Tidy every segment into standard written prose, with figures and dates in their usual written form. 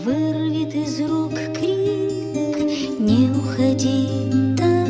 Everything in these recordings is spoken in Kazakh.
вырвет из рук крик. Не уходи так,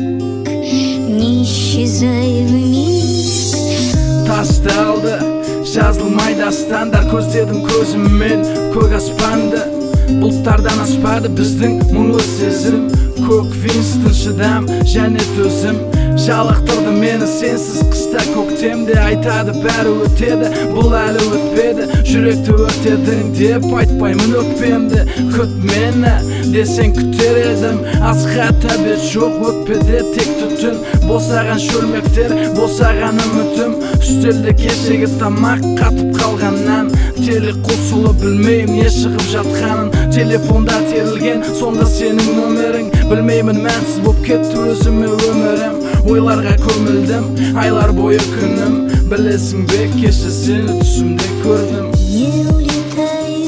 не исчезай вмиг. Тасталды жазылмай дастандар, көздедім көзіммен көк аспанды. Бұлттардан аспады біздің мұңлы сезім. Көк Винстон шыдам және төзім жалықтырды мені сенсіз қыста көктемде. Айтады бәрі өтеді, бұл әлі өтпеді. Жүректі өртедің деп айтпаймын өкпемді. Күт мені десең күтер едім. Асқа тәбет жоқ өкпеде тек түтін. Босаған шөлмектер, босаған үмітім. Үстелде кешегі тамақ қатып қалғаннан. Теле қосылы білмеймін не шығып жатқанын. Телефонда терілген сонда сенің номерің. Білмеймін мәнсіз боп кетті өзіме өмірім. Ойларға көмілдім, айлар бойы күнім. Білесің бе кеше сені түсімде көрдім. Не улетай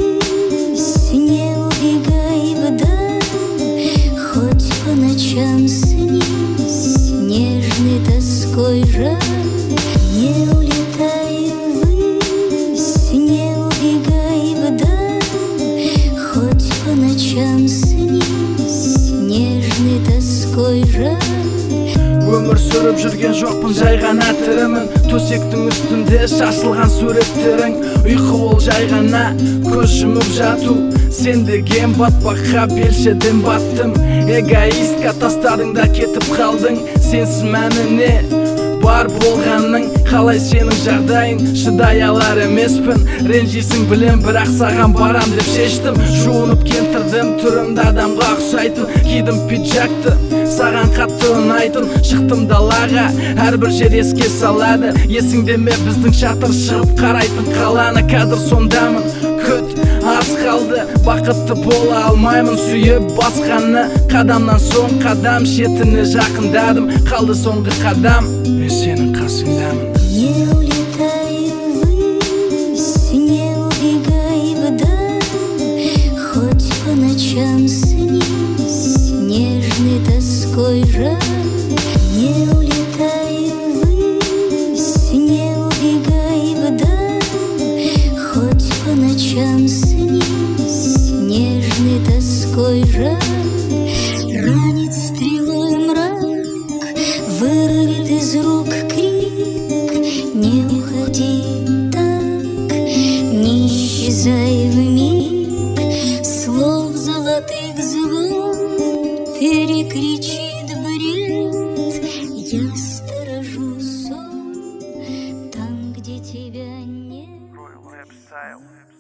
ввысь, не убегай вдаль, хоть по ночам снись нежной тоской жаль. Не улетай ввысь, не убегай вдаль, хоть по ночам снись нежной тоской жаль. Өмір сүріп жүрген жоқпын, жай ғана тірімін. Төсектің үстінде шашылған суреттерің. Ұйқы ол жай ғана көз жұмып жату. Сен деген батпаққа белшеден баттым. Эгоистка тастадың да кетіп қалдың. Сенсіз мәні не бар болғанның. Қалай сенің жағдайың шыдай алар емеспін. Ренжисің білем, бірақ саған барам деп шештім. Жуынып кентірдім, түрімді адамға ұқсайтын. Кидім пиджакты, саған қатты ұнайтын. Шықтым далаға, әрбір жер еске салады. Есіңде ме біздің шатыр шығып қарайтын қаланы. Қазір сондамын, күт аз қалды. Бақытты бола алмаймын сүйіп басқаны. Қадамнан соң қадам шетіне жақындадым. Қалды соңғы қадам, мен сенің қасыңдамын. Не улетай ввысь, не убегай вдаль, хоть по ночам снись нежной тоской жаль. Не улетай ввысь, не убегай вдаль, хоть по ночам снись нежной тоской жаль. Ранит стрелой мрак, вырвет из рук крик. Не уходи так, не исчезай вмиг. Слов золотых звон перекричит бред. Я сторожу сон там, где тебя нет.